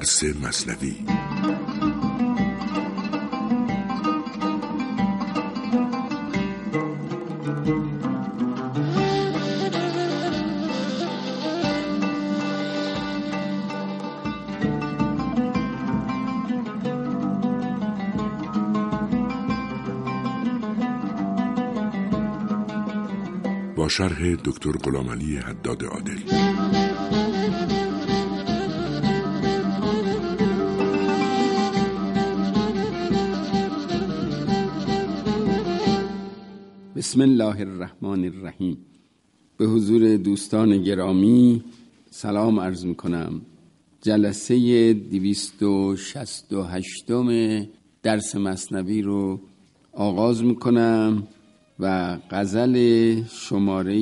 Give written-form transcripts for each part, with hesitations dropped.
درس مثنوی. با شرح دکتر غلامعلی حداد عادل. بسم الله الرحمن الرحیم. به حضور دوستان گرامی سلام عرض میکنم. جلسه 268 درس مثنوی رو آغاز میکنم و غزل شماره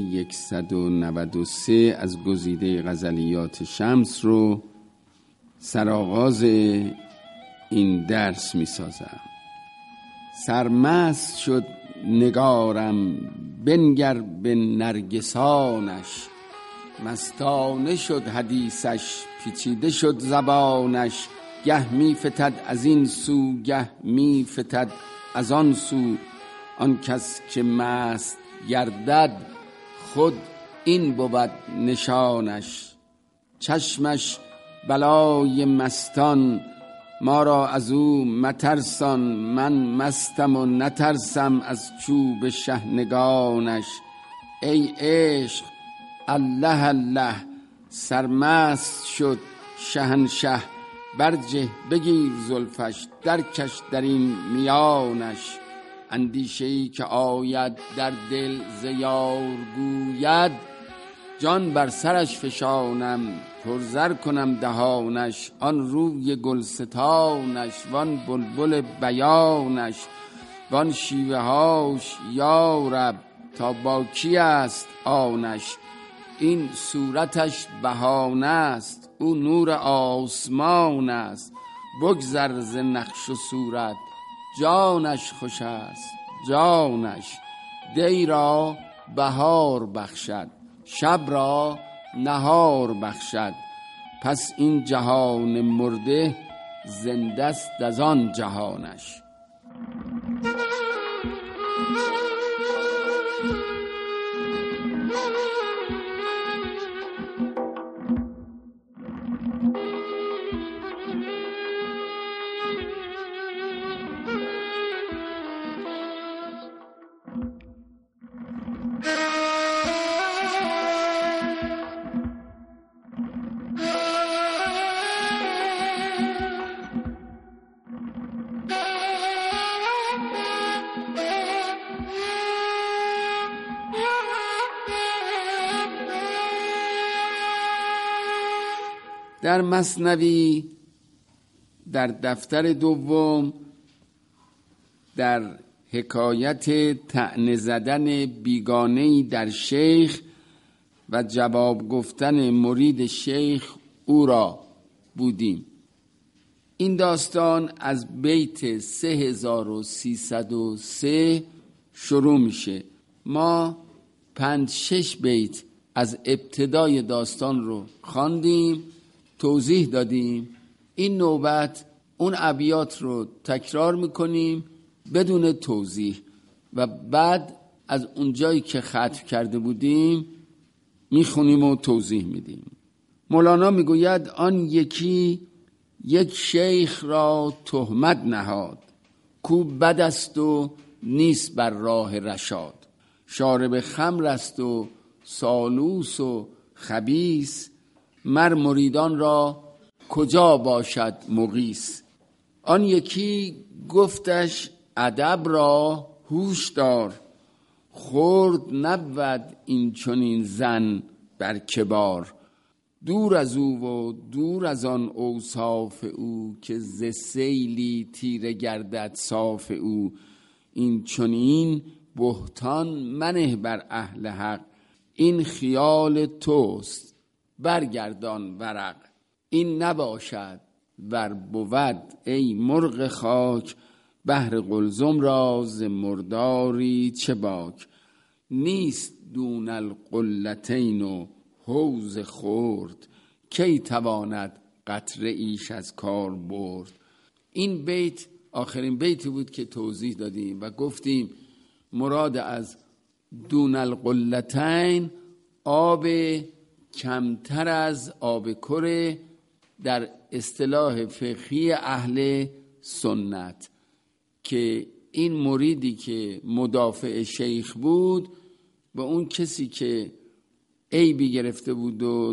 193 از گزیده غزلیات شمس رو سرآغاز این درس میسازم. سرمست شد نگارم بنگر به نرگسانش، مستانه شد حدیثش پیچیده شد زبانش. گه می فتد از این سو گه می فتد از آن سو، آن کس که مست گردد خود این بود نشانش. چشمش بلای مستان ما را از او مترسان، من مستم و نترسم از چوب شحنگانش. ای عشق الله الله سرمست شد شهنشه، برجه بگیر زلفش درکش در این میانش. اندیشه‌ای که آید در دل ز یار گوید، جان بر سرش فشانم پرزر کنم دهانش. آن روی گلستانش وان بلبل بیانش، وان شیوه هاش یا رب تا با کی است آنش. این صورتش بهانه است او نور آسمان است، بگذر ز نقش و صورت جانش خوش است جانش. دی را بهار بخشد شب را نهار بخشد، پس این جهان مرده زنده است از آن جهانش. در مثنوی در دفتر دوم در حکایت طعنه زدن بیگانه‌ای در شیخ و جواب گفتن مرید شیخ او را بودیم. این داستان از بیت 3303 شروع میشه. ما 5-6 بیت از ابتدای داستان رو خواندیم، توضیح دادیم. این نوبت اون ابیات رو تکرار میکنیم بدون توضیح و بعد از اونجایی که ختم کرده بودیم میخونیم و توضیح میدیم. مولانا میگوید آن یکی یک شیخ را تهمت نهاد، کو بد است و نیست بر راه رشاد. شارب خمر است و سالوس و خبیث، مر مریدان را کجا باشد مغیث. آن یکی گفتش ادب را هوش دار، خرد نبود این چنین زن بر کبار. دور از او و دور از آن اوصاف او، که ز سیلی تیره گردد صاف او. این چنین بهتان منه بر اهل حق، این خیال توست برگردان ورق. این نباشد ور بود ای مرغ خاک، بهر قلزم را ز مرداری چه باک. نیست دون القلتین و حوض خورد، کی تواند قطره ایش از کار برد. این بیت آخرین بیتی بود که توضیح دادیم و گفتیم مراد از دون القلتین آب کمتر از آب کره در اصطلاح فقهی اهل سنت، که این مریدی که مدافع شیخ بود به اون کسی که عیبی گرفته بود و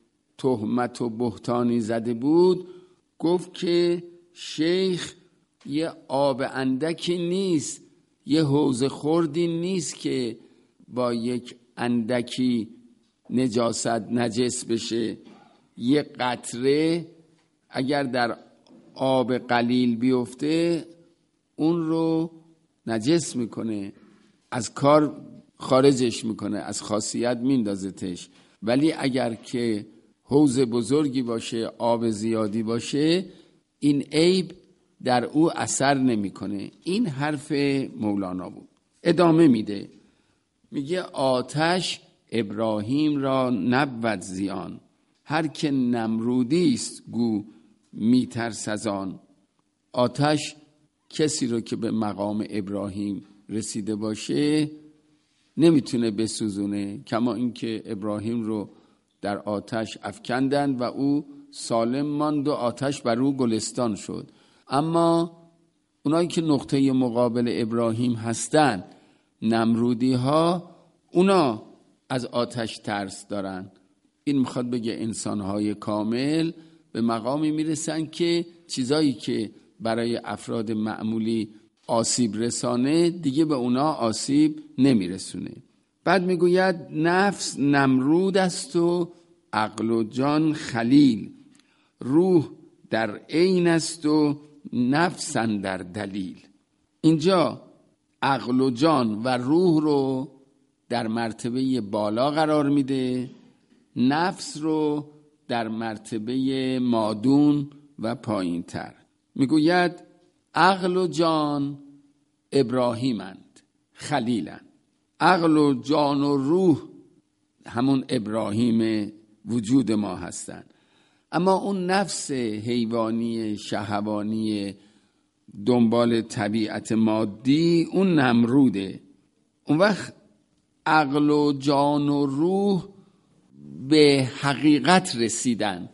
تهمت و بهتانی زده بود گفت که شیخ یه آب اندکی نیست، یه حوض خردی نیست که با یک اندکی نجاست نجس بشه. یه قطره اگر در آب قلیل بیفته اون رو نجس میکنه، از کار خارجش میکنه، از خاصیت میندازتش. ولی اگر که حوض بزرگی باشه، آب زیادی باشه، این عیب در او اثر نمیکنه. این حرف مولانا بود. ادامه میده، میگه آتش ابراهیم را نبود زیان، هر که نمرودی است گو میترس از آن. آتش کسی رو که به مقام ابراهیم رسیده باشه نمیتونه بسوزونه، کما اینکه ابراهیم رو در آتش افکندند و او سالم ماند و آتش بر او گلستان شد. اما اونایی که نقطه مقابل ابراهیم هستن، نمرودی ها، اونا از آتش ترس دارن. این میخواد بگه انسانهای کامل به مقامی میرسن که چیزایی که برای افراد معمولی آسیب رسانه دیگه به اونا آسیب نمیرسونه. بعد میگوید نفس نمرود است و عقل و جان خلیل، روح در عین است و نفس اندر دلیل. اینجا عقل و جان و روح رو در مرتبه بالا قرار میده، نفس رو در مرتبه مادون و پایین تر. میگوید عقل و جان ابراهیمند، خلیلند. عقل و جان و روح همون ابراهیم وجود ما هستند. اما اون نفس حیوانی شهوانی دنبال طبیعت مادی اون نمروده. اون وقت عقل و جان و روح به حقیقت رسیدن.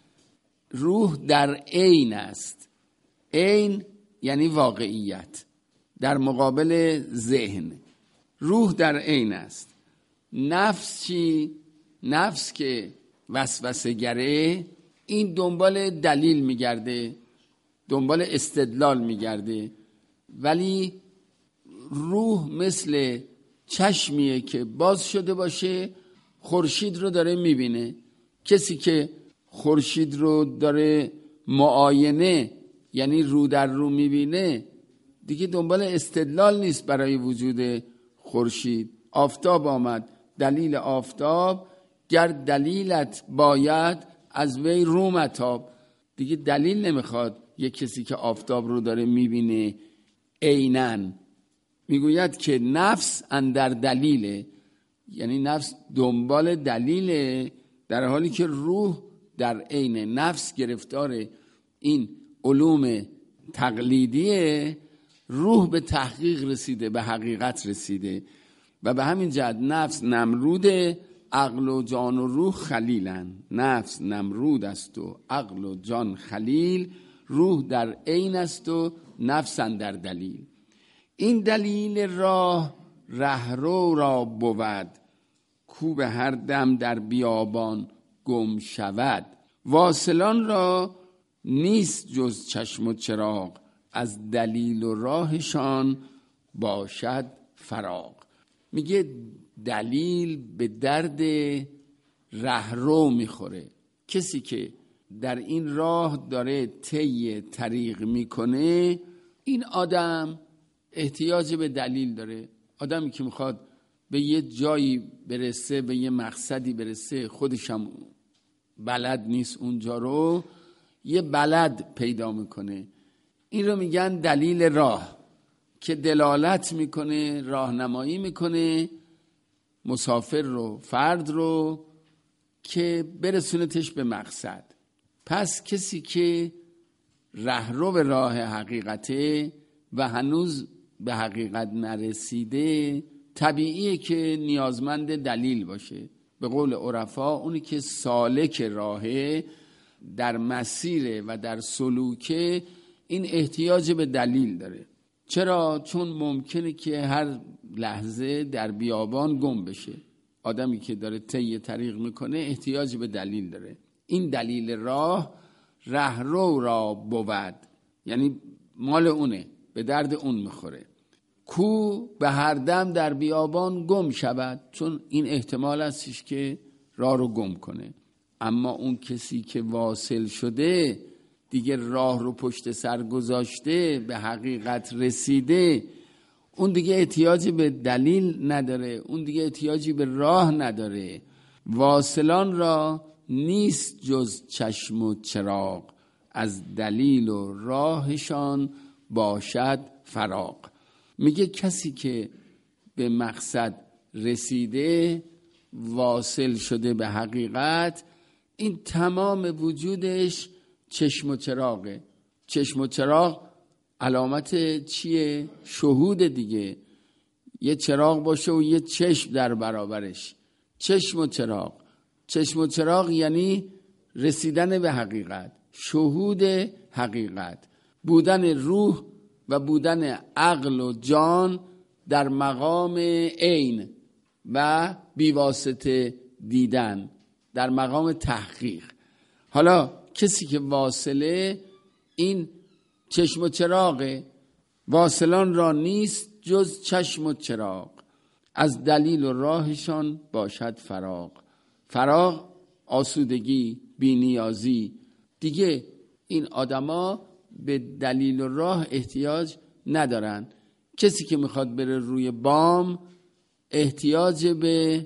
روح در عین است. عین یعنی واقعیت در مقابل ذهن. روح در عین است. نفس چی؟ نفس که وسوسه گره، این دنبال دلیل میگرده، دنبال استدلال میگرده. ولی روح مثل چشمیه که باز شده باشه، خورشید رو داره میبینه. کسی که خورشید رو داره معاینه، یعنی رو در رو میبینه، دیگه دنبال استدلال نیست برای وجود خورشید. آفتاب آمد، دلیل آفتاب، گر دلیلت باید از وی رو متاب. دیگه دلیل نمیخواد یک کسی که آفتاب رو داره میبینه عیناً. میگوید که نفس اندر دلیله، یعنی نفس دنبال دلیله، در حالی که روح در عین نفس گرفتار این علوم تقلیدیه. روح به تحقیق رسیده، به حقیقت رسیده و به همین جهت نفس نمروده، عقل و جان و روح خلیلن. نفس نمرود است و عقل و جان خلیل، روح در عین است و نفس اندر دلیل. این دلیل راه رهرو را بود، کو به هر دم در بیابان گم شود. واصلان را نیست جز چشم و چراغ، از دلیل و راهشان باشد فراغ. میگه دلیل به درد رهرو میخوره. کسی که در این راه داره طی طریق میکنه، این آدم احتیاج به دلیل داره. آدمی که میخواد به یه جایی برسه، به یه مقصدی برسه، خودش هم بلد نیست اونجا رو، یه بلد پیدا میکنه. این رو میگن دلیل راه، که دلالت میکنه، راهنمایی میکنه مسافر رو، فرد رو، که برسونتش به مقصد. پس کسی که رهرو به راه حقیقته و هنوز به حقیقت نرسیده، طبیعیه که نیازمند دلیل باشه. به قول عرفا اونی که سالک راهه، در مسیر و در سلوکه، این احتیاج به دلیل داره. چرا؟ چون ممکنه که هر لحظه در بیابان گم بشه. آدمی که داره طی طریق میکنه احتیاج به دلیل داره. این دلیل راه رهرو را بود، یعنی مال اونه، به درد اون میخوره. کو به هر دم در بیابان گم شود، چون این احتمال هستش که راه رو گم کنه. اما اون کسی که واصل شده، دیگه راه رو پشت سر گذاشته، به حقیقت رسیده، اون دیگه احتیاجی به دلیل نداره، اون دیگه احتیاجی به راه نداره. واصلان را نیست جز چشم و چراغ، از دلیل و راهشان باشد فراغ. میگه کسی که به مقصد رسیده، واصل شده به حقیقت، این تمام وجودش چشم و چراغه. چشم و چراغ علامت چیه؟ شهود دیگه. یه چراغ باشه و یه چشم در برابرش. چشم و چراغ. چشم و چراغ یعنی رسیدن به حقیقت، شهود حقیقت، بودن روح و بودن عقل و جان در مقام عین و بیواسطه دیدن، در مقام تحقیق. حالا کسی که واصله، این چشم و چراغه. واصلان را نیست جز چشم و چراغ، از دلیل و راهشان باشد فراغ. فراغ آسودگی، بی‌نیازی. دیگه این آدما به دلیل و راه احتیاج ندارن. کسی که میخواد بره روی بام احتیاج به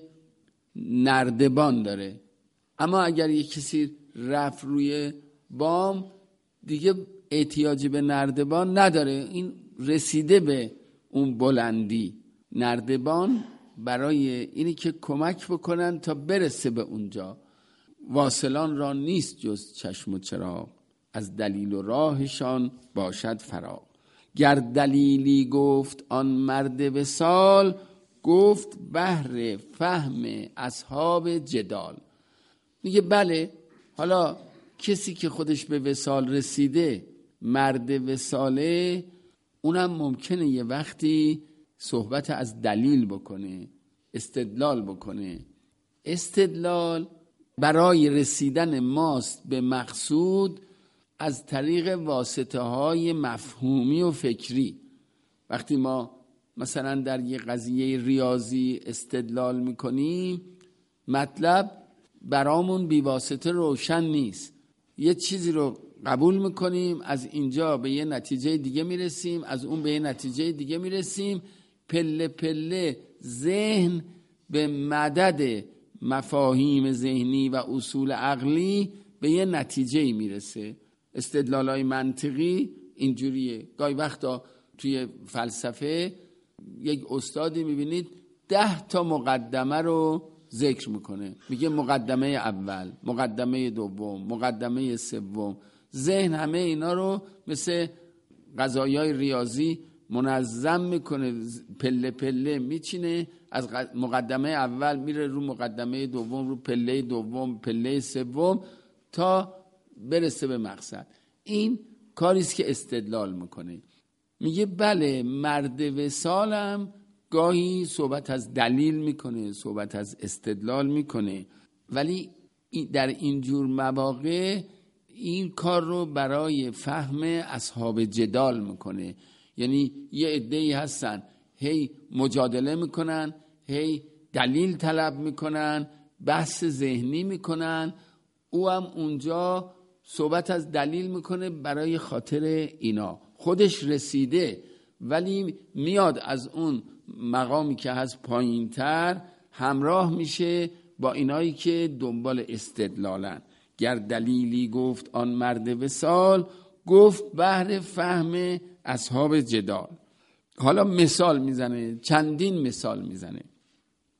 نردبان داره، اما اگر یک کسی رفت روی بام دیگه احتیاج به نردبان نداره، این رسیده به اون بلندی. نردبان برای اینی که کمک بکنن تا برسه به اونجا. واصلان را نیست جز چشم و چراغ، از دلیل و راهشان باشد فراغ. گر دلیلی گفت آن مرد وصال، گفت بهر فهم اصحاب جدال. میگه بله، حالا کسی که خودش به وصال رسیده، مرد وصاله، اونم ممکنه یه وقتی صحبت از دلیل بکنه، استدلال بکنه. استدلال برای رسیدن ماست به مقصود از طریق واسطه های مفهومی و فکری. وقتی ما مثلا در یه قضیه ریاضی استدلال میکنیم، مطلب برامون بی واسطه روشن نیست. یه چیزی رو قبول میکنیم، از اینجا به یه نتیجه دیگه میرسیم، از اون به یه نتیجه دیگه میرسیم. پله پله ذهن به مدد مفاهیم ذهنی و اصول عقلی به یه نتیجه میرسه. استدلالای منطقی اینجوریه. گاهی وقتا توی فلسفه یک استادی میبینید 10 تا مقدمه رو ذکر میکنه، میگه مقدمه اول، مقدمه دوم، مقدمه سوم. ذهن همه اینا رو مثل قضایای ریاضی منظم میکنه، پله پله میچینه، از مقدمه اول میره رو مقدمه دوم، رو پله دوم، پله سوم، تا برسه به مقصد. این کاریست که استدلال میکنه. میگه بله، مرد وصالم گاهی صحبت از دلیل میکنه، صحبت از استدلال میکنه، ولی در اینجور مواقع این کار رو برای فهم اصحاب جدال میکنه. یعنی یه عده‌ای هستن هی مجادله میکنن، هی دلیل طلب میکنن، بحث ذهنی میکنن، او هم اونجا صحبت از دلیل میکنه برای خاطر اینا. خودش رسیده ولی میاد از اون مقامی که هست پایین‌تر، همراه میشه با اینایی که دنبال استدلالن. گر دلیلی گفت آن مرد وصال، گفت بهر فهم اصحاب جدال. حالا مثال میزنه، چندین مثال میزنه.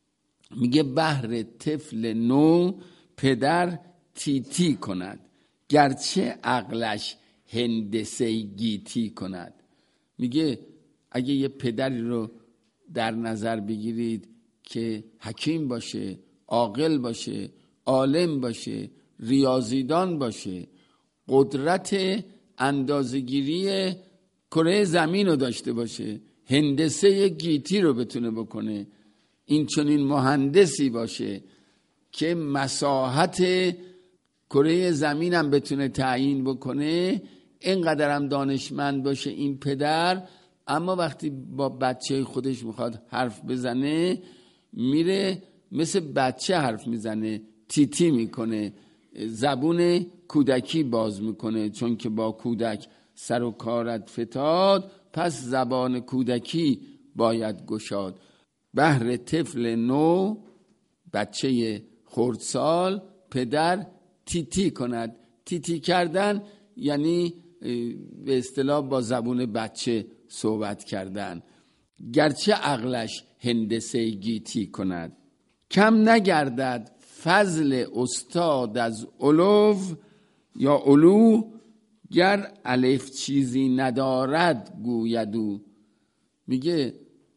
میگه بهر طفل نو پدر تیتی کند، گرچه عقلش هندسه گیتی کند. میگه اگه یه پدری رو در نظر بگیرید که حکیم باشه، عاقل باشه، عالم باشه، ریاضیدان باشه، قدرت اندازه‌گیری کره زمین رو داشته باشه، هندسه گیتی رو بتونه بکنه، این چنین مهندسی باشه که مساحت کره زمین هم بتونه تعیین بکنه، اینقدر هم دانشمند باشه این پدر، اما وقتی با بچه خودش میخواد حرف بزنه میره مثل بچه حرف میزنه، تیتی میکنه، زبون کودکی باز میکنه، چون که با کودک سر و کارت فتاد، پس زبان کودکی باید گشاد. بهر طفل نو، بچه خردسال، پدر تیتی کند. تیتی کردن یعنی به اصطلاح با زبون بچه صحبت کردن. گرچه عقلش هندسه گیتی کند، کم نگردد فضل استاد از علو یا علو، گر الف چیزی ندارد گویدو. میگه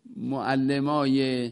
معلمای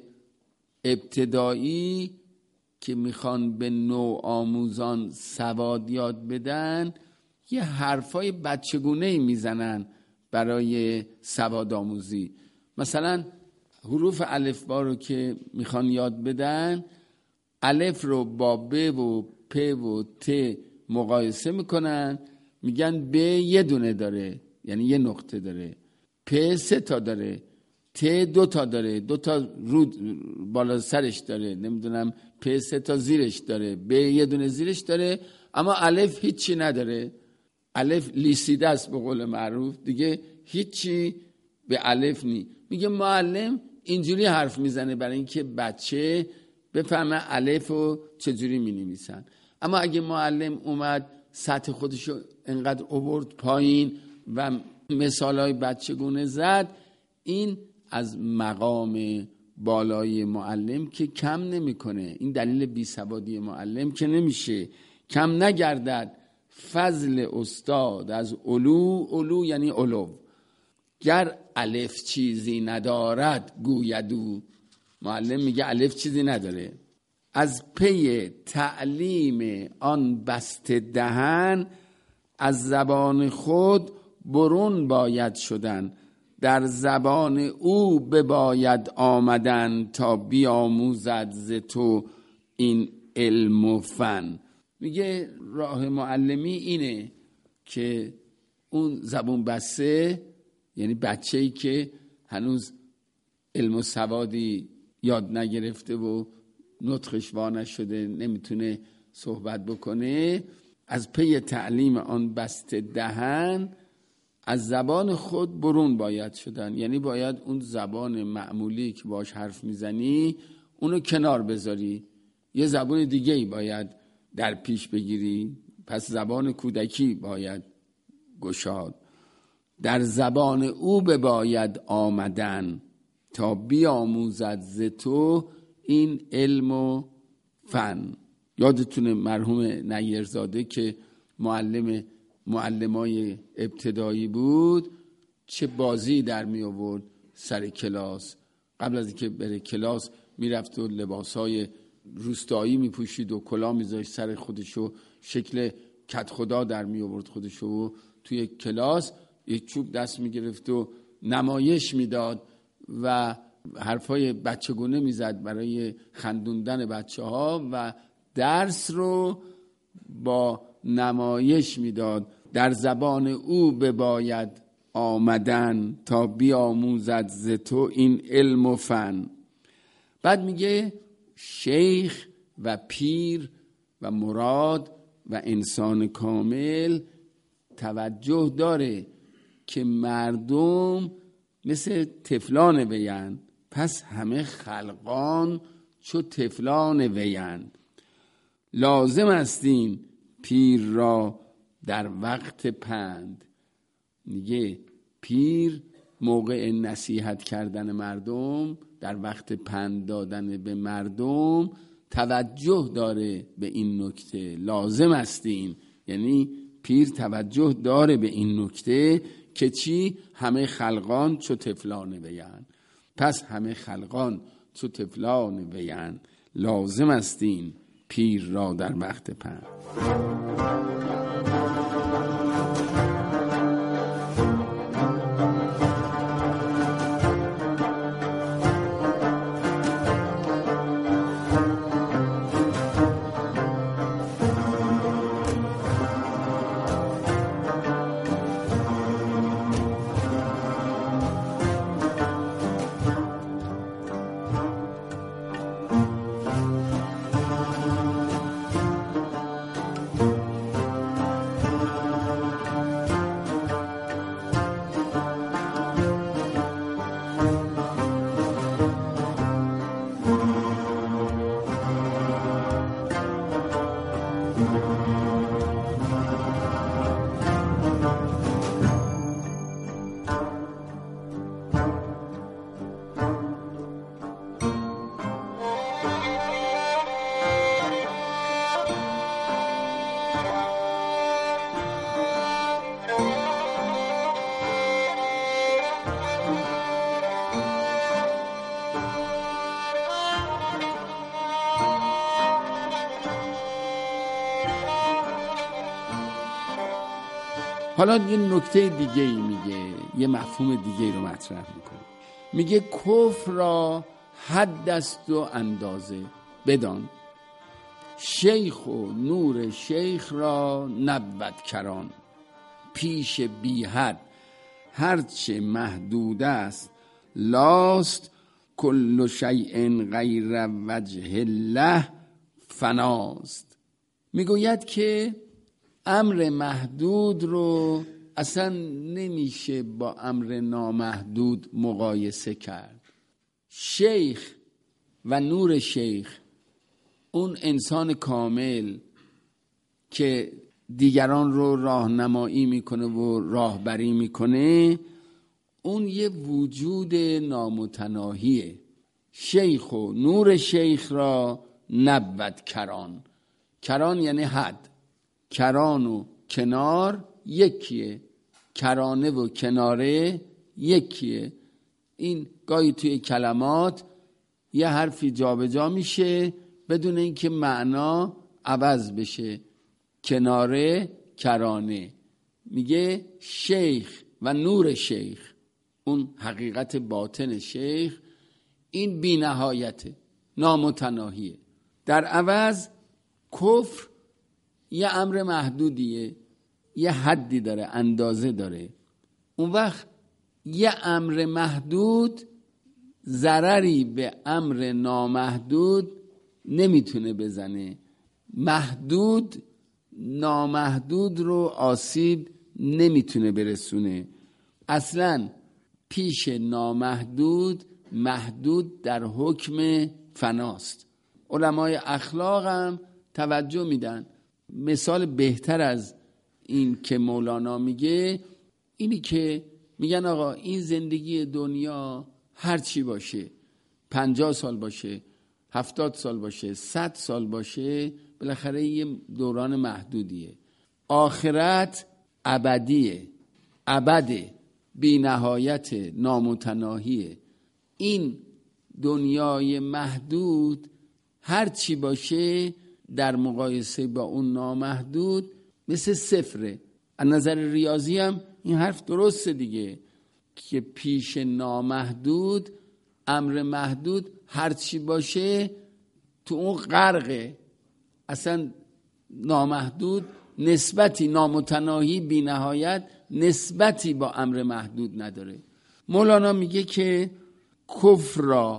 ابتدایی که میخوان به نو آموزان سواد یاد بدن یه حرفای بچگونه‌ای میزنن برای سواد آموزی. مثلا حروف الفبا رو که میخوان یاد بدن، الف رو با ب و پ و ت مقایسه میکنن، میگن ب یه دونه داره یعنی یه نقطه داره، پ 3 تا داره، ت 2 تا داره، 2 تا رو بالا سرش داره، نمیدونم پ 3 تا زیرش داره، ب یه دونه زیرش داره، اما الف هیچی نداره. الف لیسیده است به قول معروف، دیگه هیچی به الف نی. میگه معلم اینجوری حرف میزنه برای اینکه بچه بفهمه الف رو چجوری مینویسن. اما اگه معلم اومد سطح خودشو انقدر آورد پایین و مثالای بچگونه زد، این از مقام بالای معلم که کم نمیکنه. این دلیل بیسوادی معلم که نمیشه. کم نگردد فضل استاد از علو، علو یعنی علو، گر الف چیزی ندارد گویدو. معلم میگه الف چیزی نداره. از پی تعلیم آن بسته دهن، از زبان خود برون باید شدن، در زبان او بباید آمدن، تا بیاموزد ز تو این علم و فن. میگه راه معلمی اینه که اون زبون بسته، یعنی بچه‌ای که هنوز علم و سوادی یاد نگرفته و نطقش وا نشده، نمیتونه صحبت بکنه، از پی تعلیم آن بسته دهن، از زبان خود برون باید شدن. یعنی باید اون زبان معمولی که باش حرف میزنی اونو کنار بذاری، یه زبان دیگه ای باید در پیش بگیری. پس زبان کودکی باید گشاد. در زبان او بباید آمدن، تا بیاموزد ز تو این علم و فن. یادتونه مرحوم نیرزاده که معلمای ابتدایی بود، چه بازی در می آورد سر کلاس. قبل از اینکه بره کلاس میرفت و لباسای روستایی میپوشید و کلاه میذاشت سر خودشو، شکل کت خدا در می آورد خودشو، و توی کلاس یک چوب دست میگرفت و نمایش میداد و حرفای بچگونه میزد برای خندوندن بچه ها و درس رو با نمایش میداد. در زبان او بباید آمدن، تا بیاموزد ز تو این علم و فن. بعد میگه شیخ و پیر و مراد و انسان کامل توجه داره که مردم مثل طفلان ویند، پس همه خلقان چو طفلان ویند. لازم استیم پیر را در وقت پند. میگه پیر موقع نصیحت کردن مردم، در وقت پند دادن به مردم توجه داره به این نکته. لازم استیم یعنی پیر توجه داره به این نکته که چی؟ همه خلقان چو طفلان ویند. پس همه خلقان چو طفلان ویند، لازم است این پیر را در وقت پند. حالا یه نکته دیگه ای میگه، یه مفهوم دیگه ای رو مطرح میکنه. میگه کفر را حد است و اندازه بدان، شیخ و نور شیخ را نبود کران. پیش بی حد هرچه محدود است لاست، کل شیء غیر وجه الله فناست. میگوید که امر محدود رو اصلا نمیشه با امر نامحدود مقایسه کرد. شیخ و نور شیخ، اون انسان کامل که دیگران رو راهنمایی میکنه و راهبری میکنه، اون یه وجود نامتناهیه. شیخ و نور شیخ را نبود کران. کران یعنی حد. کران و کنار یکیه، کرانه و کناره یکیه. این گاهی توی کلمات یه حرفی جابجا میشه بدون اینکه معنا عوض بشه. کناره، کرانه. میگه شیخ و نور شیخ، اون حقیقت باطن شیخ، این بی نهایته، نامتناهیه. در عوض کفر یه امر محدودیه، یه حدی داره، اندازه داره. اون وقت یه امر محدود ضرری به امر نامحدود نمیتونه بزنه. محدود نامحدود رو آسیب نمیتونه برسونه. اصلا پیش نامحدود محدود در حکم فناست. علمای اخلاق هم توجه میدن. مثال بهتر از این که مولانا میگه اینی که میگن آقا این زندگی دنیا هر چی باشه، 50 سال باشه، 70 سال باشه، 100 سال باشه، بالاخره یه دوران محدودیه. آخرت ابدیه، ابده، بی نهایت، نامتناهیه. این دنیای محدود هر چی باشه در مقایسه با اون نامحدود مثل صفره. از نظر ریاضی هم این حرف درسته دیگه، که پیش نامحدود امر محدود هر چی باشه تو اون غرقه. اصلا نامحدود نسبتی، نامتناهی، بی نهایت نسبتی با امر محدود نداره. مولانا میگه که کفر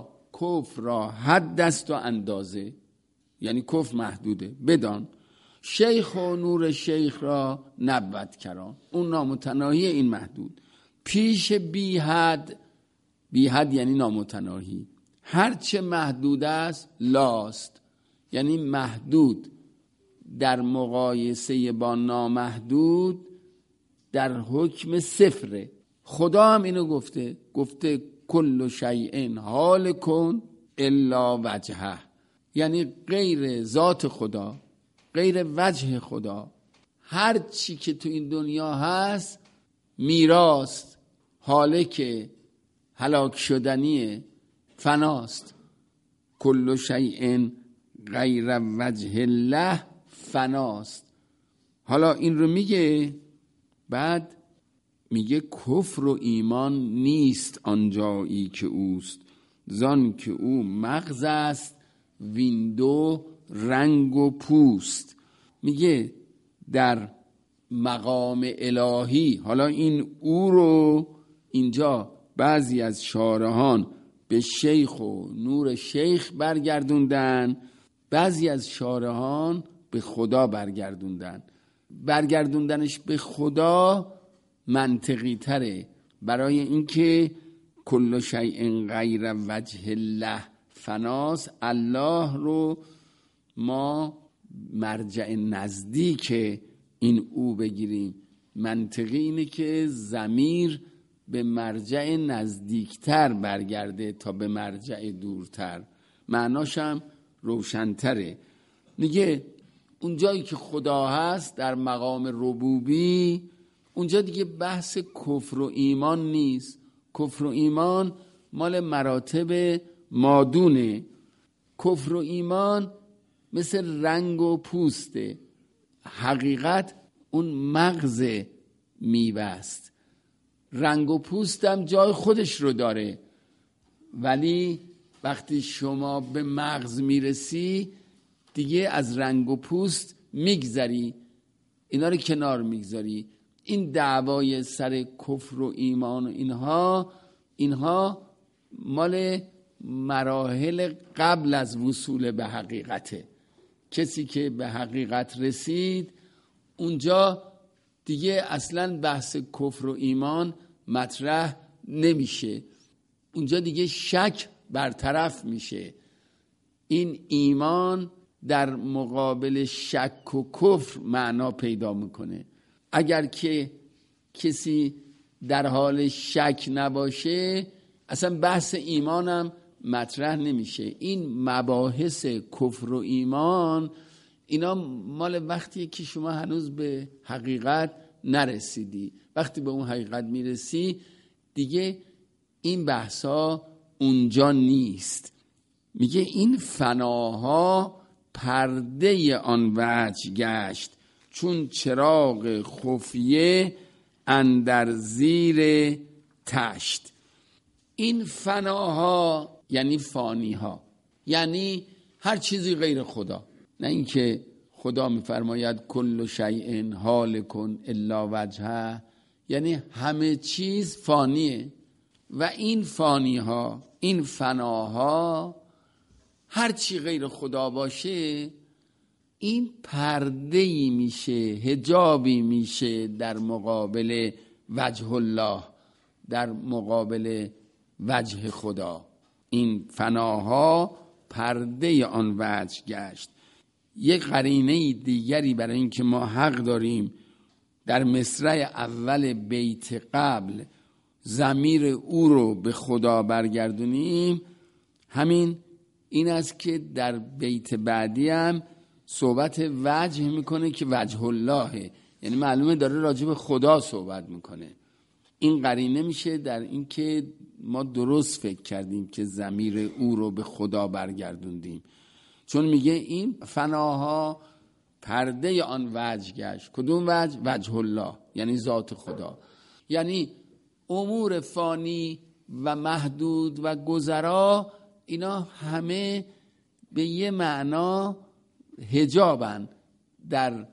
را حد است و اندازه، یعنی کفر محدوده، بدان شیخ و نور شیخ را نبود کران. اون نامتناهی، این محدود. پیش بی حد، بی حد یعنی نامتناهی، هرچه محدود است لاست، یعنی محدود در مقایسه با نامحدود در حکم صفره. خدا هم اینو گفته کل شیء هالک الا وجهه، یعنی غیر ذات خدا، غیر وجه خدا، هر چی که تو این دنیا هست میراست، هالک، هلاک شدنیه، فناست. کل شیء غیر وجه الله فناست. حالا این رو میگه، بعد میگه کفر و ایمان نیست آنجایی که اوست، زان که او مغز است ویندو رنگ و پوست. میگه در مقام الهی، حالا این او رو اینجا بعضی از شارحان به شیخ و نور شیخ برگردوندن، بعضی از شارحان به خدا برگردوندن. برگردوندنش به خدا منطقی تره، برای اینکه کل شیء غیر وجه الله فناس، الله رو ما مرجع نزدیک این او بگیریم. منطقی اینه که ضمیر به مرجع نزدیکتر برگرده تا به مرجع دورتر، معناش هم روشنتره. میگه اون جایی که خدا هست در مقام ربوبی، اونجا دیگه بحث کفر و ایمان نیست. کفر و ایمان مال مراتب مادونه. کفر و ایمان مثل رنگ و پوسته، حقیقت اون مغز میوست. رنگ و پوستم جای خودش رو داره، ولی وقتی شما به مغز میرسی دیگه از رنگ و پوست میگذری، اینا رو کنار میگذاری. این دعوای سر کفر و ایمان و اینها مال مراحل قبل از وصول به حقیقته. کسی که به حقیقت رسید اونجا دیگه اصلا بحث کفر و ایمان مطرح نمیشه، اونجا دیگه شک برطرف میشه. این ایمان در مقابل شک و کفر معنا پیدا میکنه. اگر که کسی در حال شک نباشه اصلا بحث ایمانم مطرح نمیشه. این مباحث کفر و ایمان اینا مال وقتیه که شما هنوز به حقیقت نرسیدی. وقتی به اون حقیقت میرسی دیگه این بحثا اونجا نیست. میگه این فناها پرده آن وجه گشت، چون چراغ خفیه اندر زیر تشت. این فناها یعنی فانیها، یعنی هر چیزی غیر خدا. نه اینکه خدا میفرماید کل شیء هالک الا وجهه، یعنی همه چیز فانیه. و این فانیها، این فناها، هر چی غیر خدا باشه این پرده‌ای میشه، حجابی میشه در مقابل وجه الله، در مقابل وجه خدا. این فناها پرده آن وجه گشت. یک قرینه دیگری برای اینکه ما حق داریم در مصرع اول بیت قبل ضمیر او رو به خدا برگردونیم، همین این است که در بیت بعدی هم صحبت وجه میکنه که وجه الله، یعنی معلومه داره راجع به خدا صحبت میکنه. این قرینه میشه در این که ما درست فکر کردیم که ضمیر او رو به خدا برگردوندیم، چون میگه این فناها پرده آن وجه گشت. کدوم وجه؟ وجه الله، یعنی ذات خدا. یعنی امور فانی و محدود و گذرا اینا همه به یه معنا حجابن در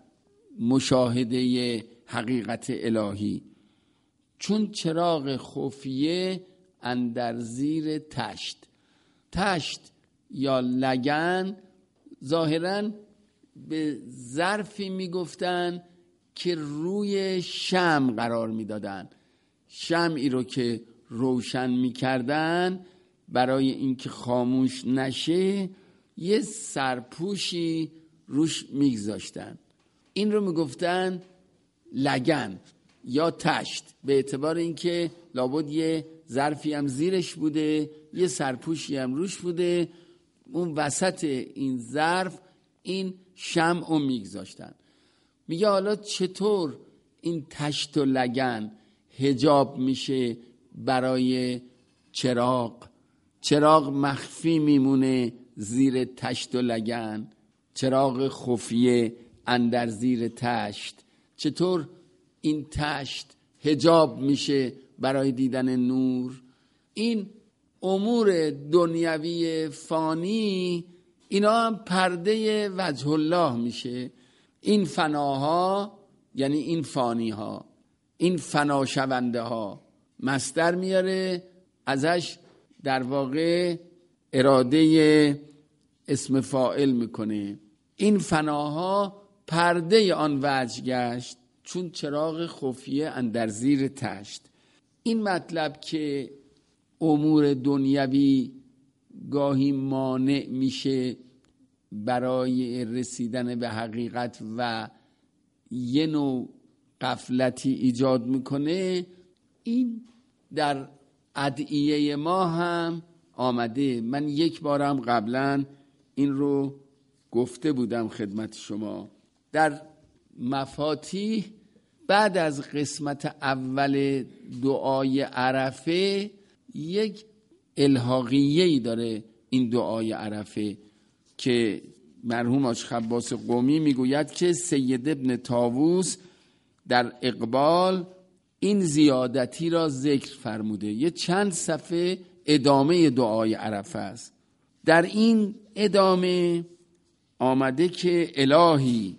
مشاهده حقیقت الهی. چون چراغ خفیه اندر زیر تشت. تشت یا لگن ظاهراً به ظرفی میگفتن که روی شمع قرار میدادن. شمعی رو که روشن میکردن برای اینکه خاموش نشه یه سرپوشی روش میگذاشتن. این رو میگفتن لگن یا تشت، به اعتبار اینکه لابد یه ظرفی هم زیرش بوده، یه سرپوشی هم روش بوده، اون وسط این ظرف این شمع رو میگذاشتن. میگه حالا چطور این تشت و لگن حجاب میشه برای چراغ؟ چراغ مخفی میمونه زیر تشت و لگن، چراغ خفیه اندر زیر تشت. چطور این تشت حجاب میشه برای دیدن نور؟ این امور دنیوی فانی اینا هم پرده وجه الله میشه. این فناها یعنی این فانیها، این فناشونده ها، مصدر میاره ازش در واقع اراده اسم فاعل میکنه. این فناها پرده آن وجه گشت چون چراغ خفیه اندر زیر تشت. این مطلب که امور دنیوی گاهی مانع میشه برای رسیدن به حقیقت و یه نوع غفلتی ایجاد میکنه، این در ادعیه ما هم آمده. من یک بارم قبلا این رو گفته بودم خدمت شما. در مفاتیح بعد از قسمت اول دعای عرفه یک الحاقیه‌ای داره این دعای عرفه که مرحوم حاج خباس قمی میگوید که سید ابن طاووس در اقبال این زیادتی را ذکر فرموده. یه چند صفحه ادامه دعای عرفه است. در این ادامه آمده که الهی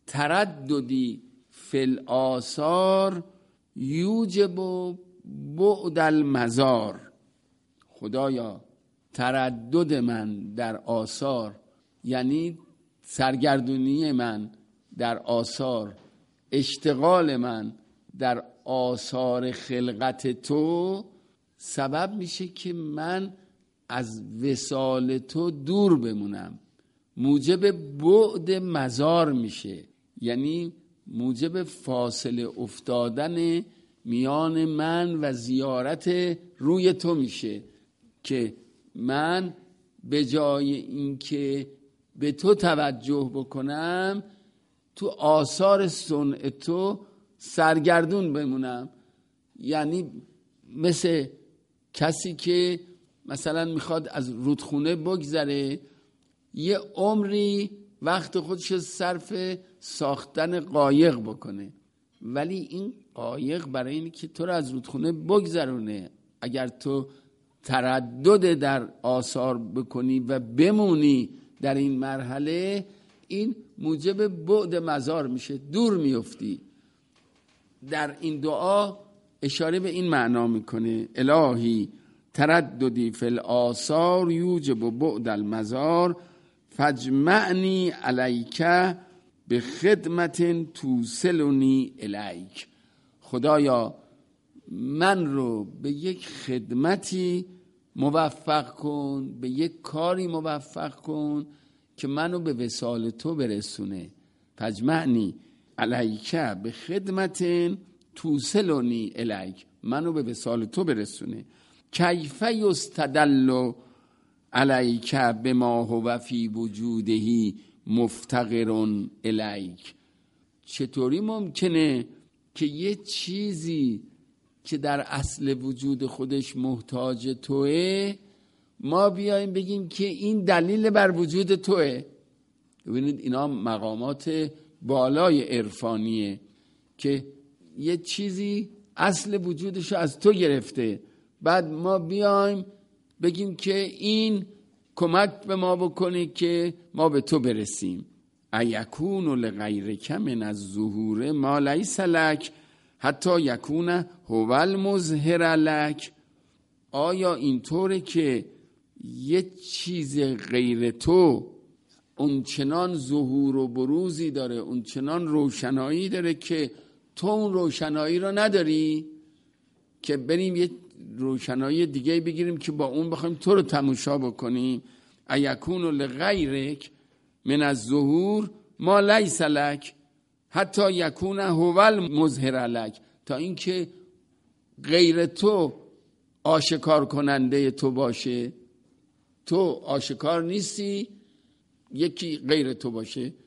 ترددی فی الآثار یوجب بعد المزار. خدایا تردد من در آثار، یعنی سرگردونی من در آثار، اشتغال من در آثار خلقت تو سبب میشه که من از وصال تو دور بمونم، موجب بعد مزار میشه، یعنی موجب فاصله افتادن میان من و زیارت روی تو میشه که من به جای اینکه به تو توجه بکنم تو آثار صنع تو سرگردون بمونم. یعنی مثل کسی که مثلا میخواد از رودخونه بگذره، یه عمری وقت خودش صرف ساختن قایق بکنه، ولی این قایق برای اینه که تو رو از رودخونه بگذرونه. اگر تو تردد در آثار بکنی و بمونی در این مرحله، این موجب بعد مزار میشه، دور میفتی. در این دعا اشاره به این معنا میکنه الهی ترددی فی الآثار یوجب بعد المزار فاجمعنی علیک به خدمت توصلنی الیک. خدایا من رو به یک خدمتی موفق کن، به یک کاری موفق کن که منو به وصال تو برسونه. فاجمعنی علیک به خدمت توصلنی الیک، منو به وصال تو برسونه. کیف یستدل علیک بما هو فی وجوده مفتقر الیک. چطوری ممکنه که یه چیزی که در اصل وجود خودش محتاج توه ما بیایم بگیم که این دلیل بر وجود توه؟ ببینید اینا مقامات بالای عرفانیه که یه چیزی اصل وجودشو از تو گرفته، بعد ما بیایم بگیم که این کمک به ما بکنه که ما به تو برسیم. ایکون لغیرک من الظهور ما لیس لک حتی یکون هو المظهر لک. آیا اینطوره که یه چیز غیر تو اون چنان ظهور و بروزی داره، اون چنان روشنایی داره که تو اون روشنایی رو نداری که بریم یه روشنایی دیگه بگیریم که با اون بخوایم تو رو تماشا بکنیم؟ ایکون لغیرک من الظهور ما لیس لک حتی یکون هو المظهر لک. تا اینکه غیر تو آشکار کننده تو باشه، تو آشکار نیستی، یکی غیر تو باشه.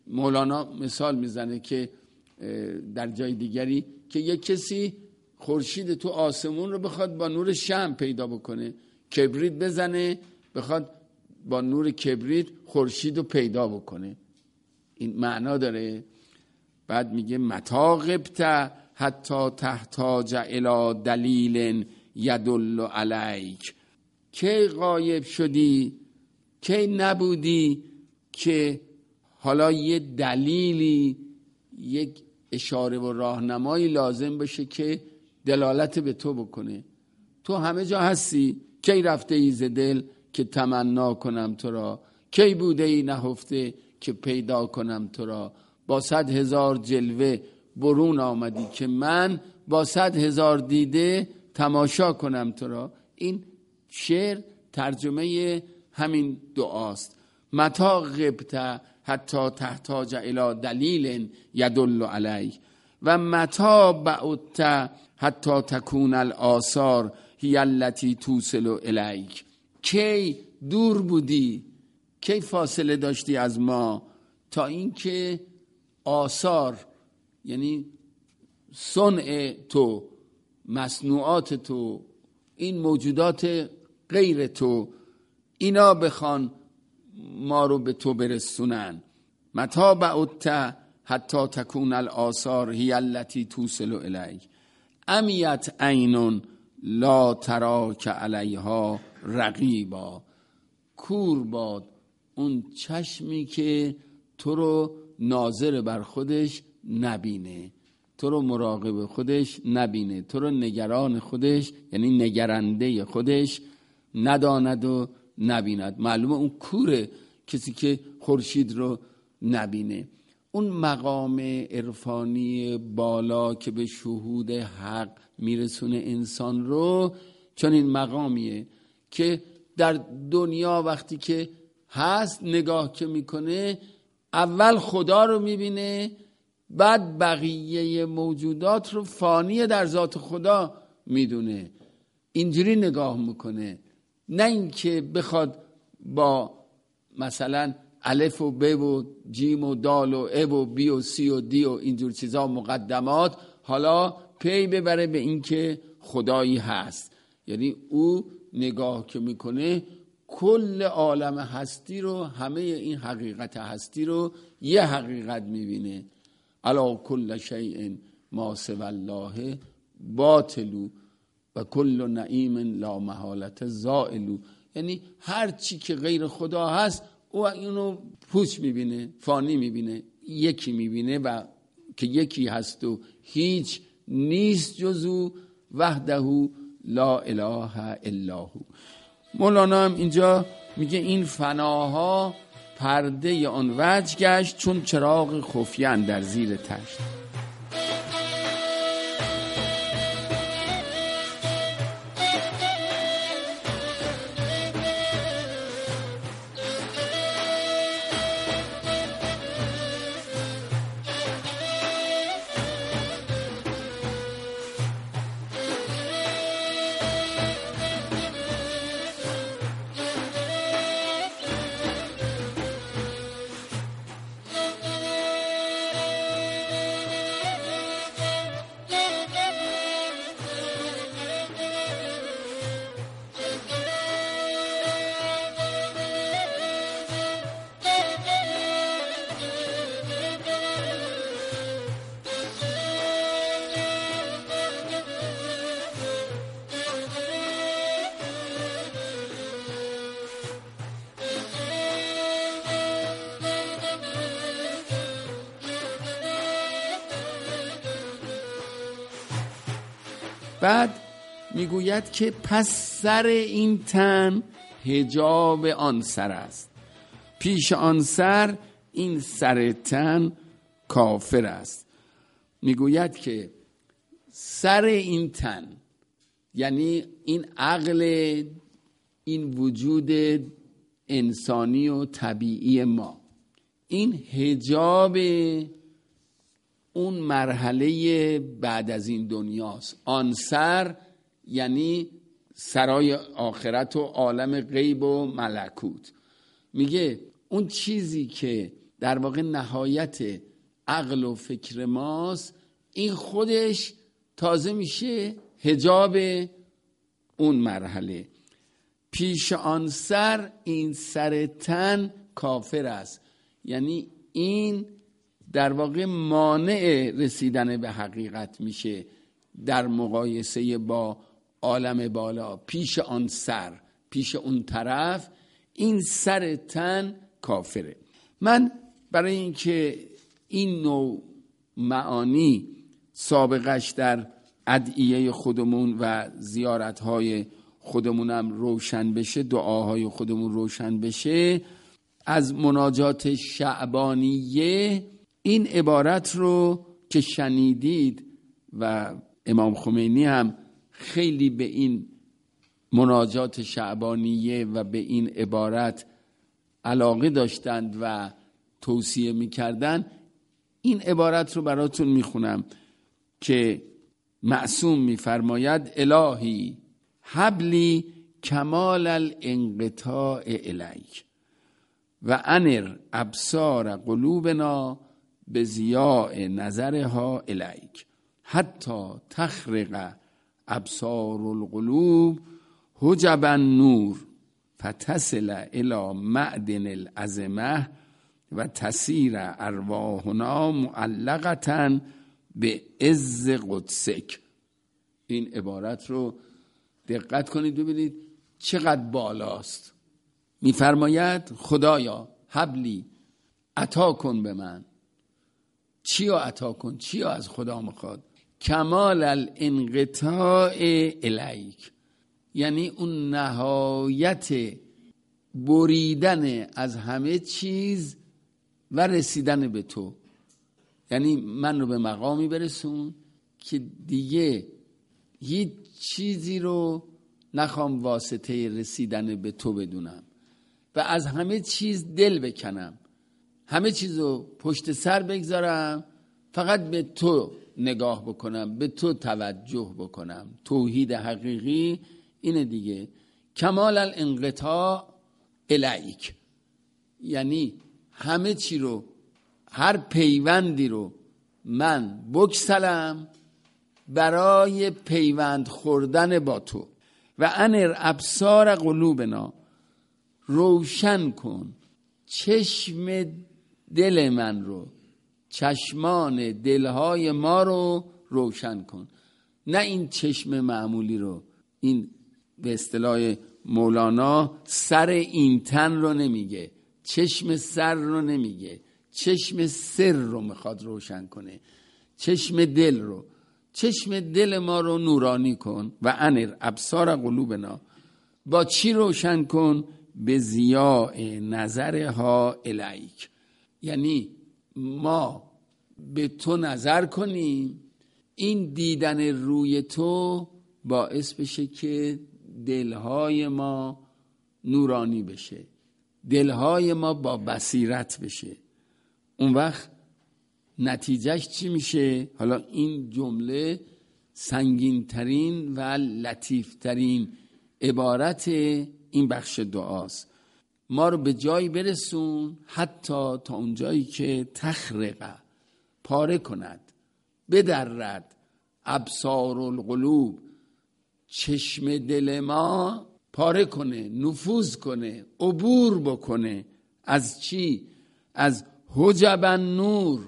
مولانا مثال میزنه که در جای دیگری که یک کسی خورشید تو آسمون رو بخواد با نور شمع پیدا بکنه، کبریت بزنه بخواد با نور کبریت خورشید رو پیدا بکنه. این معنا داره. بعد میگه متا غبت حتی تحتاج الی دلیل یدل علیک. کی غایب شدی، کی نبودی که حالا یه دلیلی، یک اشاره و راهنمایی لازم بشه که دلالت به تو بکنه. تو همه جا هستی. کی رفته ای ز دل که تمنا کنم تو را، کی بوده ای نهفته که پیدا کنم تو را. با 100,000 جلوه برون آمدی که من با 100,000 دیده تماشا کنم تو را. این شعر ترجمه همین دعاست. متا غبت حتی تحتاج الی دلیل یدل علیک و متا بعدت حتی تکون الآثار هی التی توصل الیک. کی دور بودی، کی فاصله داشتی از ما تا اینکه آثار، یعنی صنع تو، مصنوعات تو، این موجودات غیر تو، اینا بخوان ما رو به تو برسونن. متا بعدت حتی تکون الآثار هی التی توصل الیک. امیت عین لا تراک علیها رقیبا. کور باد اون چشمی که تو رو ناظر بر خودش نبینه، تو رو مراقب خودش نبینه، تو رو نگران خودش یعنی نگرنده خودش نداند و نبیند. معلومه اون کوره، کسی که خورشید رو نبینه. اون مقام عرفانی بالا که به شهود حق میرسونه انسان رو، چون این مقامیه که در دنیا وقتی که هست نگاه که میکنه اول خدا رو میبینه، بعد بقیه موجودات رو فانی در ذات خدا میدونه. اینجوری نگاه میکنه، نه اینکه بخواد با مثلا الف و ب و جیم و دال و ا و بی و سی و دی و اینجور چیزا مقدمات حالا پی ببره به اینکه خدایی هست. یعنی او نگاه که میکنه کل عالم هستی رو، همه این حقیقت هستی رو یه حقیقت میبینه. الا کل شیء ما سوی الله باطل و کل نعیم لا محالة زائل. یعنی هر چی که غیر خدا هست او اینو پوچ میبینه، فانی میبینه، یکی میبینه و که یکی هست و هیچ نیست جز او وحده لا اله الا هو. مولانا هم اینجا میگه این فناها پرده آن وجه گشت چون چراغ خفیه اندر زیر تشت. بعد میگوید که پس سر این تن حجاب آن سر است، پیش آن سر این سر تن کافر است. میگوید که سر این تن یعنی این عقل، این وجود انسانی و طبیعی ما، این حجاب اون مرحله بعد از این دنیاست. آن سر یعنی سرای آخرت و عالم غیب و ملکوت. میگه اون چیزی که در واقع نهایت عقل و فکر ماست، این خودش تازه میشه حجاب اون مرحله. پیش آن سر، این سر تن کافر است. یعنی این در واقع مانع رسیدن به حقیقت میشه در مقایسه با عالم بالا. پیش آن سر، پیش اون طرف، این سر تن کافره. من برای اینکه این نوع معانی سابقش در ادعیه خودمون و زیارتهای خودمونم روشن بشه، دعاهای خودمون روشن بشه، از مناجات شعبانیه این عبارت رو که شنیدید و امام خمینی هم خیلی به این مناجات شعبانیه و به این عبارت علاقه داشتند و توصیه میکردن، این عبارت رو براتون میخونم که معصوم میفرماید: الهی حبلی کمال الانقطاع الیک و انر ابصار قلوبنا به ضیاء نظرها الیک حتی تخرق ابصار القلوب حجب النور فتصل الى معدن العظمه و تسیر ارواحنا معلقه به عز قدسک. این عبارت رو دقت کنید ببینید چقدر بالاست. میفرماید خدایا حبلی، عطا کن به من. چی رو عطا کن؟ چی رو از خدا میخواد؟ کمال الانقطاع الیک، یعنی اون نهایت بریدن از همه چیز و رسیدن به تو. یعنی من رو به مقامی برسون که دیگه هیچ چیزی رو نخوام واسطه رسیدن به تو بدونم و از همه چیز دل بکنم، همه چیز رو پشت سر بگذارم، فقط به تو نگاه بکنم، به تو توجه بکنم. توحید حقیقی اینه دیگه. کمال الانقطاع الیک، یعنی همه چی رو، هر پیوندی رو من بگسلم برای پیوند خوردن با تو. و انر ابصار قلوبنا، روشن کن چشم دل من رو، چشمان دلهای ما رو روشن کن. نه این چشم معمولی رو، این به اصطلاح مولانا سر این تن رو نمیگه، چشم سر رو نمیگه، چشم سر رو میخواد روشن کنه، چشم دل رو. چشم دل ما رو نورانی کن. و انر ابصار قلوبنا، با چی روشن کن؟ به ضیاء نظرها الیک، یعنی ما به تو نظر کنیم، این دیدن روی تو باعث بشه که دلهای ما نورانی بشه، دلهای ما با بصیرت بشه. اون وقت نتیجهش چی میشه؟ حالا این جمله سنگین ترین و لطیف ترین عبارت این بخش دعاست. ما رو به جایی برسون، حتی تا اون جایی که تخرقه، پاره کند، بدرد، ابصار القلوب، چشم دل ما پاره کنه، نفوذ کنه، عبور بکنه. از چی؟ از حجب النور،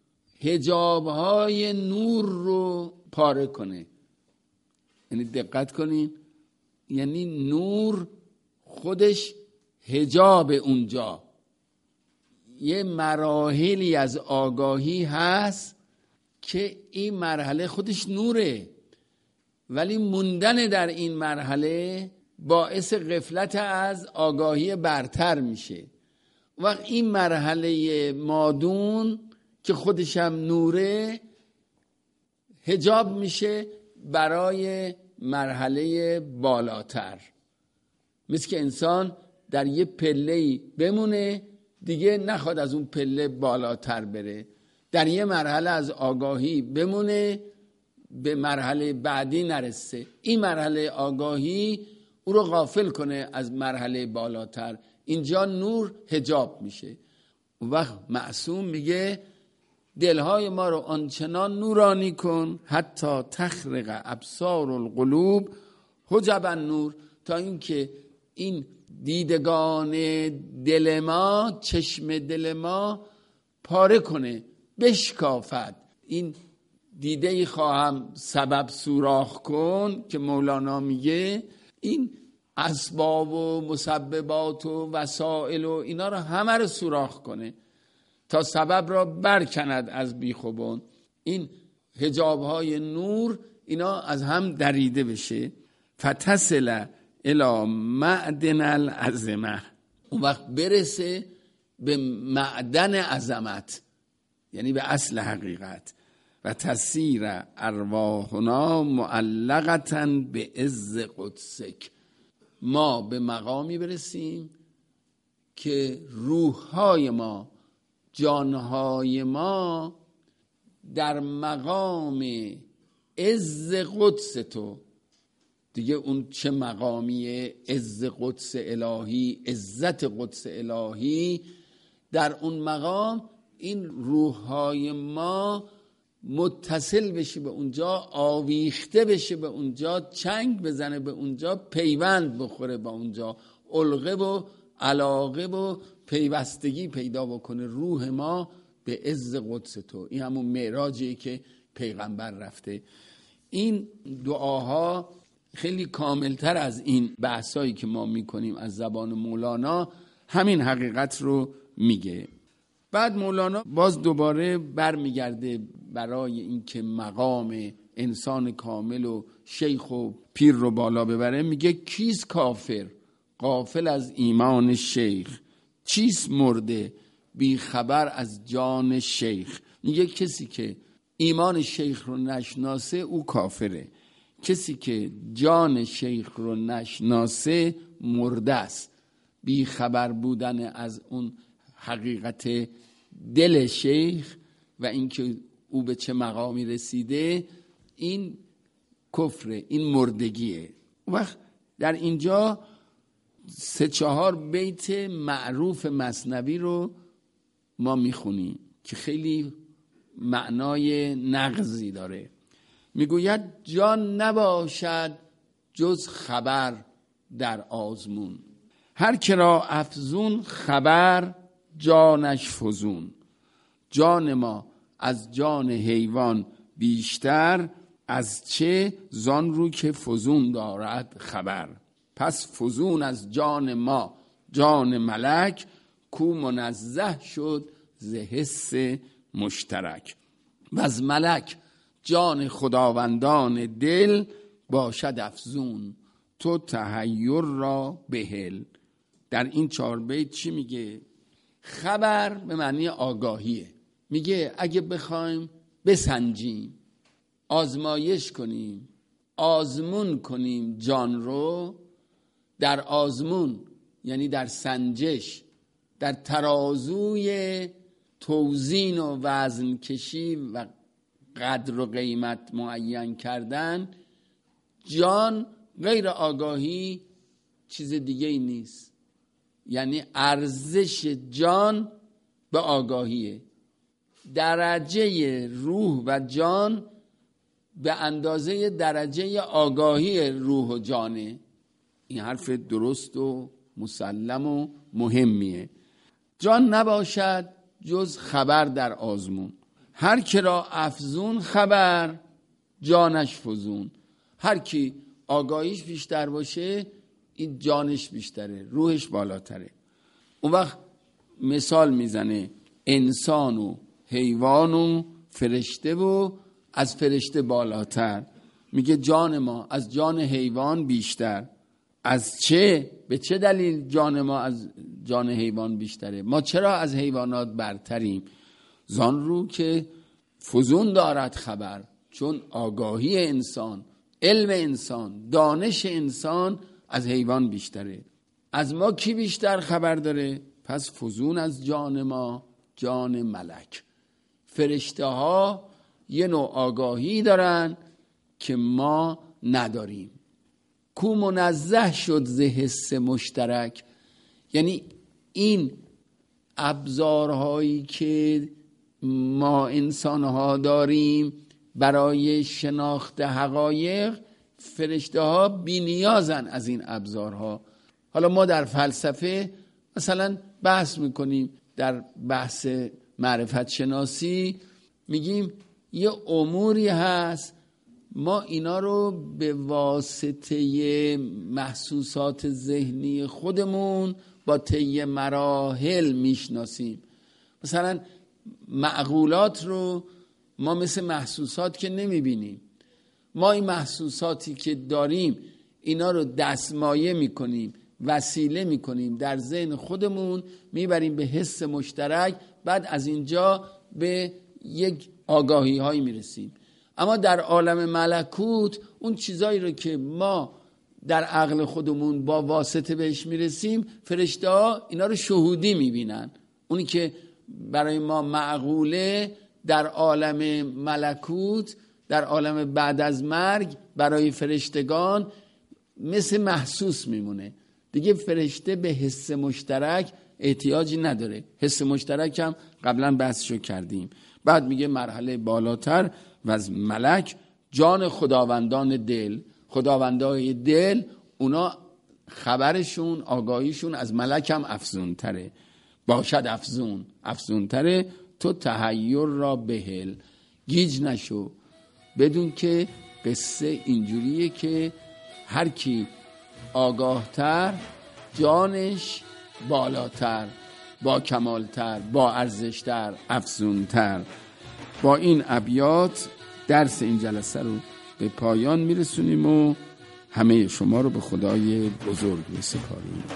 حجابهای نور رو پاره کنه. یعنی دقت کنین، یعنی نور خودش حجاب اونجا. یه مراحلی از آگاهی هست که این مرحله خودش نوره، ولی موندن در این مرحله باعث غفلت از آگاهی برتر میشه. وقت این مرحله مادون که خودش هم نوره حجاب میشه برای مرحله بالاتر. مثل که انسان در یه پله‌ای بمونه، دیگه نخواد از اون پله بالاتر بره. در یه مرحله از آگاهی بمونه، به مرحله بعدی نرسه. این مرحله آگاهی او رو غافل کنه از مرحله بالاتر. اینجا نور حجاب میشه. اون وقت معصوم میگه دلهای ما رو آنچنان نورانی کن حتی تخرق ابصار القلوب حجب النور، تا اینکه این دیدگان دل ما، چشم دل ما پاره کنه، بشکافد. این دیده خواهم سبب سوراخ کن که مولانا میگه، این اسباب و مسببات و وسائل و اینا رو همه رو سوراخ کنه تا سبب را برکند از بیخوبان. این حجاب‌های نور اینا از هم دریده بشه. فتصل الی معدن العظمه، اون وقت برسه به معدن عظمت، یعنی به اصل حقیقت. و تسیر ارواحنا معلقة به عز قدسک، ما به مقامی برسیم که روح‌های ما، جانهای ما در مقام عز قدس تو. دیگه اون چه مقامیه؟ عز قدس الهی، عزت قدس الهی. در اون مقام این روح‌های ما متصل بشه به اونجا، آویخته بشه به اونجا، چنگ بزنه به اونجا، پیوند بخوره به اونجا، علقه و علاقه و پیوستگی پیدا بکنه روح ما به عز قدس تو. این همون معراجی که پیغمبر رفته. این دعاها خیلی کاملتر از این بحثایی که ما میکنیم از زبان مولانا همین حقیقت رو میگه. بعد مولانا باز دوباره برمیگرده برای اینکه مقام انسان کامل و شیخ و پیر رو بالا ببره، میگه کیست کافر غافل از ایمان شیخ، چیست مرده بی خبر از جان شیخ. میگه کسی که ایمان شیخ رو نشناسه او کافره، کسی که جان شیخ رو نشناسه مرده است. بی خبر بودن از اون حقیقت دل شیخ و اینکه او به چه مقامی رسیده، این کفره، این مردگیه. وقت در اینجا 3-4 بیت معروف مثنوی رو ما میخونیم که خیلی معنای نغزی داره. میگوید جان نباشد جز خبر در آزمون، هر که را افزون خبر جانش فزون. جان ما از جان حیوان بیشتر، از چه زان رو که فزون دارد خبر. پس فزون از جان ما جان ملک، کو منزه شد ز حس مشترک. و از ملک جان خداوندان دل، باشد افزون تو تحیر را بهل. در این 4 بیت چی میگه؟ خبر به معنی آگاهیه. میگه اگه بخوایم بسنجیم، آزمایش کنیم، آزمون کنیم جان رو، در آزمون یعنی در سنجش، در ترازوی توزین و وزن کشی و قدر و قیمت معین کردن، جان غیر آگاهی چیز دیگه ای نیست. یعنی ارزش جان به آگاهیه. درجه روح و جان به اندازه درجه آگاهی روح و جانه. این حرف درست و مسلم و مهمیه. جان نباشد جز خبر در آزمون، هر که را افزون خبر جانش فزون. هر کی آگاهیش بیشتر باشه این جانش بیشتره، روحش بالاتره. اون وقت مثال میزنه انسان و حیوان و فرشته و از فرشته بالاتر. میگه جان ما از جان حیوان بیشتر. از چه؟ به چه دلیل جان ما از جان حیوان بیشتره؟ ما چرا از حیوانات برتریم؟ زان رو که فزون دارد خبر، چون آگاهی انسان، علم انسان، دانش انسان از حیوان بیشتره. از ما کی بیشتر خبر داره؟ پس فزون از جان ما جان ملک. فرشته ها یه نوع آگاهی دارن که ما نداریم. کو منزه شد ز حس مشترک، یعنی این ابزارهایی که ما انسانها داریم برای شناخت حقایق، فرشته ها بی نیازن از این ابزارها. حالا ما در فلسفه مثلا بحث میکنیم، در بحث معرفت شناسی میگیم یه اموری هست ما اینا رو به واسطه محسوسات ذهنی خودمون با طی مراحل میشناسیم. مثلا معقولات رو ما مثل محسوسات که نمیبینیم، ما این محسوساتی که داریم اینا رو دستمایه میکنیم، وسیله میکنیم، در ذهن خودمون میبریم به حس مشترک، بعد از اینجا به یک آگاهی هایی میرسیم. اما در عالم ملکوت اون چیزایی رو که ما در عقل خودمون با واسطه بهش میرسیم، فرشته ها اینا رو شهودی میبینن. اونی که برای ما معقوله در عالم ملکوت، در عالم بعد از مرگ، برای فرشتگان مثل محسوس میمونه. دیگه فرشته به حس مشترک احتیاجی نداره. حس مشترک هم قبلا بحثشو کردیم. بعد میگه مرحله بالاتر و از ملک جان خداوندان دل. خداوندای دل اونا خبرشون، آگاهیشون از ملک هم افزون تره، باشد افزون تره. تو تحیر را بهل، گیج نشو، بدون که قصه اینجوریه که هر کی آگاهتر جانش بالاتر، با کمالتر، با ارزشتر، افزونتر. با این ابیات درس این جلسه رو به پایان میرسونیم و همه شما رو به خدای بزرگ میسپاریم.